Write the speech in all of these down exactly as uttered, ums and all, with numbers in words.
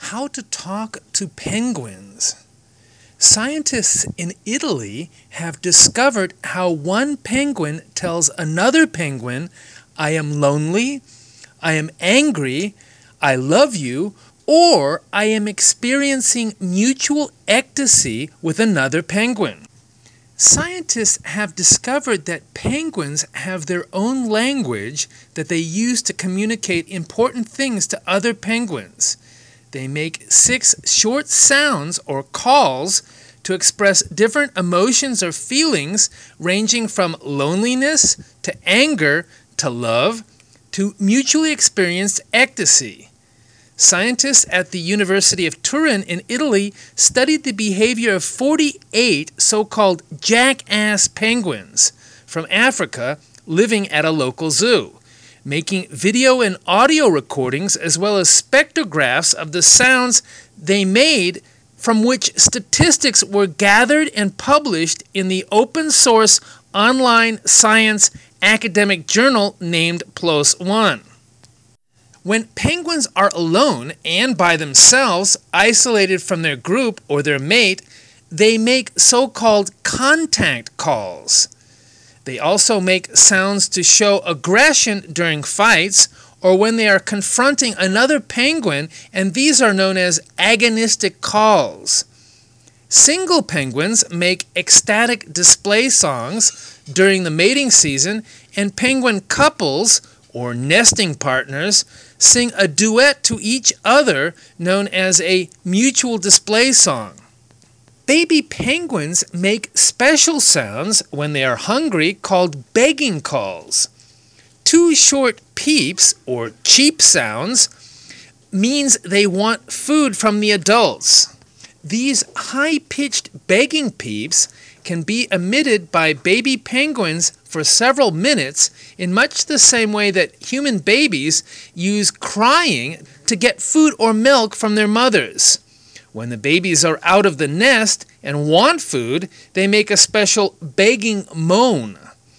How to talk to penguins. Scientists in Italy have discovered how one penguin tells another penguin, "I am lonely," "I am angry," "I love you," or "I am experiencing mutual ecstasy" with another penguin. Scientists have discovered that penguins have their own language that they use to communicate important things to other penguins. They make six short sounds or calls to express different emotions or feelings ranging from loneliness to anger to love to mutually experienced ecstasy. Scientists at the University of Turin in Italy studied the behavior of forty-eight so-called jackass penguins from Africa living at a local zoo, making video and audio recordings as well as spectrographs of the sounds they made, from which statistics were gathered and published in the open-source online science academic journal named PLOS ONE. When penguins are alone and by themselves, isolated from their group or their mate, they make so-called contact calls. They also make sounds to show aggression during fights or when they are confronting another penguin, and these are known as agonistic calls. Single penguins make ecstatic display songs during the mating season, and penguin couples, or nesting partners, sing a duet to each other known as a mutual display song. Baby penguins make special sounds when they are hungry called begging calls. Two short peeps, or cheep sounds, means they want food from the adults. These high-pitched begging peeps can be emitted by baby penguins for several minutes in much the same way that human babies use crying to get food or milk from their mothers. When the babies are out of the nest and want food, they make a special begging moan.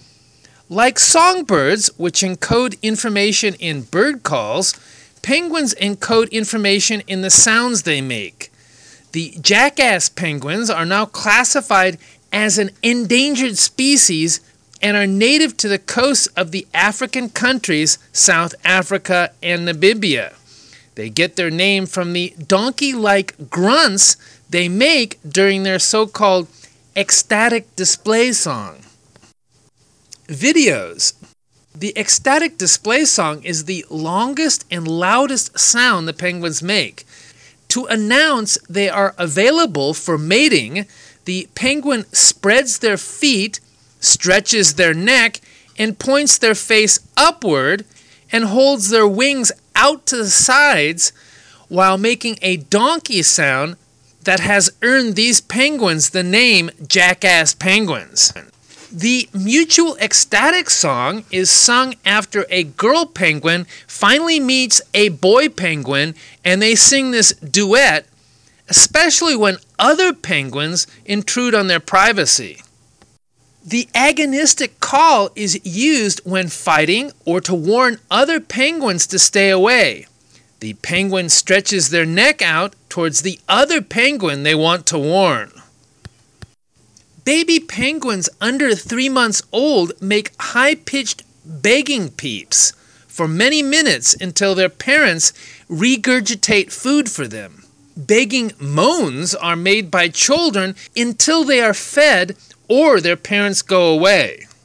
Like songbirds, which encode information in bird calls, penguins encode information in the sounds they make. The jackass penguins are now classified as an endangered species and are native to the coasts of the African countries South Africa and Namibia. They get their name from the donkey-like grunts they make during their so-called ecstatic display song. Videos. The ecstatic display song is the longest and loudest sound the penguins make. To announce they are available for mating, the penguin spreads their feet, stretches their neck, and points their face upward and holds their wings out to the sides while making a donkey sound that has earned these penguins the name jackass penguins. The mutual ecstatic song is sung after a girl penguin finally meets a boy penguin, and they sing this duet, especially when other penguins intrude on their privacy. The agonistic call is used when fighting or to warn other penguins to stay away. The penguin stretches their neck out towards the other penguin they want to warn. Baby penguins under three months old make high-pitched begging peeps for many minutes until their parents regurgitate food for them. Begging moans are made by children until they are fed or their parents go away.